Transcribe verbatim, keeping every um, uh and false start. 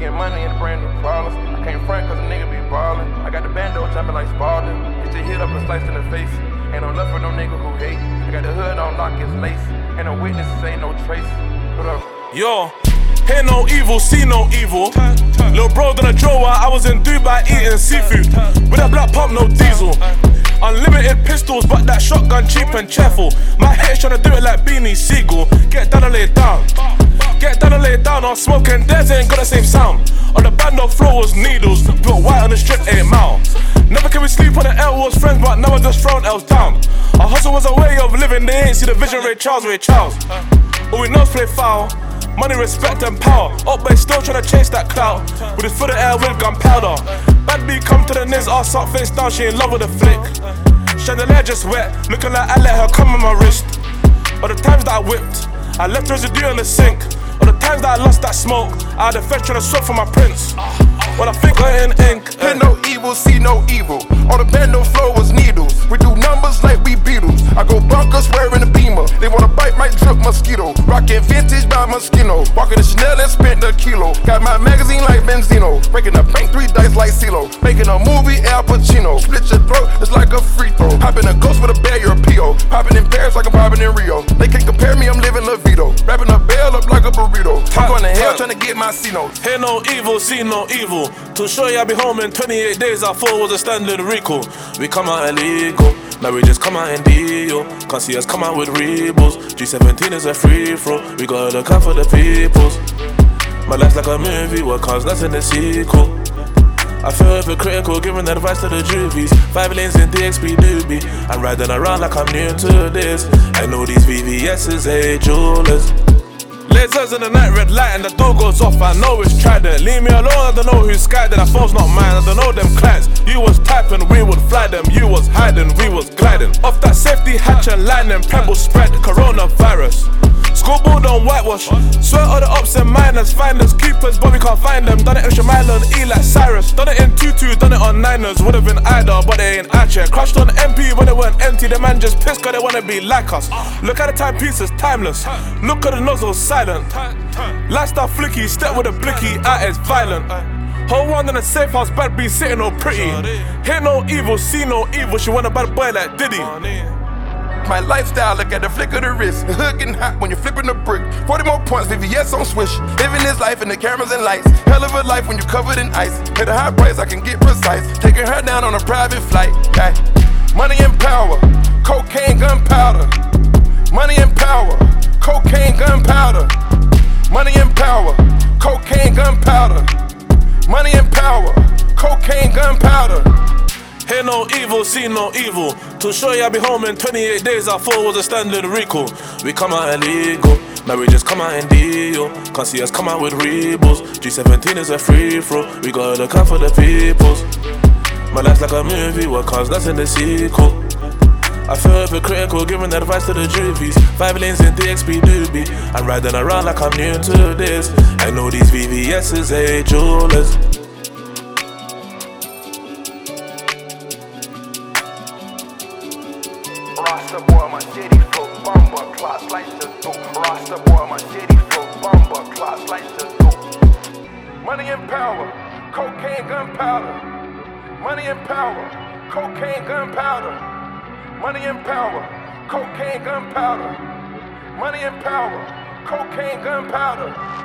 getting money and brand new problems. I can't front cause a nigga be ballin'. I got the bando jumping like Spalding. Get your hit up and sliced in the face. Ain't no love for no nigga who hate. I got the hood on lock, it's lace. Ain't no witnesses, ain't no trace. What up? Yo, hear no evil, see no evil. Lil' bro done a draw while I was in Dubai eating seafood. With a black pump, no diesel. Unlimited pistols, but that shotgun cheap and cheerful. My head's tryna do it like Beanie Siegel. Get down and lay it down. Get down and lay it down. I'm smoking, theirs ain't got the same sound. On the bando floor was needles. Built white on the strip, eight mile. Never can we sleep on the L, was friends, but now I just thrown L's down. Our hustle was a way of living, they ain't see the vision, Ray Charles, Ray Charles. All we know is play foul. Money, respect and power. Up but still tryna chase that clout. With his foot in the air with gunpowder. Bad B come to the niz, ass up, face down, she in love with the flick. Chandelier just wet, looking like I let her come on my wrist. All the times that I whipped, I left residue in the sink. All the times that I lost that smoke, I had the fetch tryna sweat for my prince. When I think I in ink, hear no evil, see no evil. On the bando floor was needles. We do numbers like we Beatles. I go bonkers wearing a Beamer. They wanna bite, might drip mosquito. Rockin' vintage by Moschino. Walking the Chanel and spent a kilo. Got my magazine like Benzino. Breaking the bank, three dice like CeeLo. Making a movie, Al Pacino. Split your throat, it's like a free throw. Hopping a ghost with a bear, you're a P O. Popping in Paris like I'm popping in Rio. They can't compare me, I'm living La Vito. Wrapping a bell up like a burrito. I'm going to hell trying to get my C-notes. Hear no evil, see no evil. To show you I be home in twenty-eight days, I thought was a standard recall. We come out illegal, now we just come out in deal. Can't see us come out with rebels. G seventeen is a free throw, we gotta look out for the peoples. My life's like a movie, what comes less in the sequel. I feel hypocritical, giving advice to the juvies. Five lanes in D X P doobie. I'm riding around like I'm new to this. I know these V V S's, hey jewelers. Lasers in the night, red light and the door goes off, I know it's Trident. Leave me alone, I don't know who's skyded, that phone's not mine, I don't know them clients. You was typing, we would fly them, you was hiding, we was gliding. Off that safety hatch and lightning, pebble spread, coronavirus. Schoolboy don't whitewash, swear all the ups and miners, finders, keepers, but we can't find them. Done it in Shamila and E like Cyrus. Done it in Tutu, done it on Niners, would've been Ida, but they ain't at yet. Crashed on M P when it went empty, the man just pissed cause they wanna be like us. Look at the timepieces, timeless. Look at the nozzle, silent. Lifestyle flicky, step with a blicky, art is violent. Whole round in a safe house, bad B sitting all pretty. Hear no evil, see no evil, she want a bad boy like Diddy. My lifestyle, look at the flick of the wrist. The hood getting hot when you're flipping the brick. forty more points, V V S on swish. Living this life in the cameras and lights. Hell of a life when you're covered in ice. At a high price, I can get precise. Taking her down on a private flight. Ay. Money and power, cocaine, gunpowder. Money and power, cocaine, gunpowder. Money and power, cocaine, gunpowder. Money and power, cocaine, gunpowder. Hear no evil, see no evil. To show you I be home in twenty-eight days, I thought was a standard recall. We come out illegal, now we just come out in deal. Can't see us come out with rebels. G seventeen is a free throw, we gotta look out for the peoples. My life's like a movie, what comes less in the sequel. I feel hypocritical, giving advice to the juvies. Five lanes in D X P doobie. I'm riding around like I'm new to this. I know these V V S's, hey jewelers. Rasta boy, my city flow, bomber, class like the dope. Rasta boy, my city flow, bomber, class like the dope. Money and power, cocaine, gunpowder. Money and power, cocaine, gunpowder. Money and power, cocaine, gunpowder. Money and power, cocaine, gunpowder.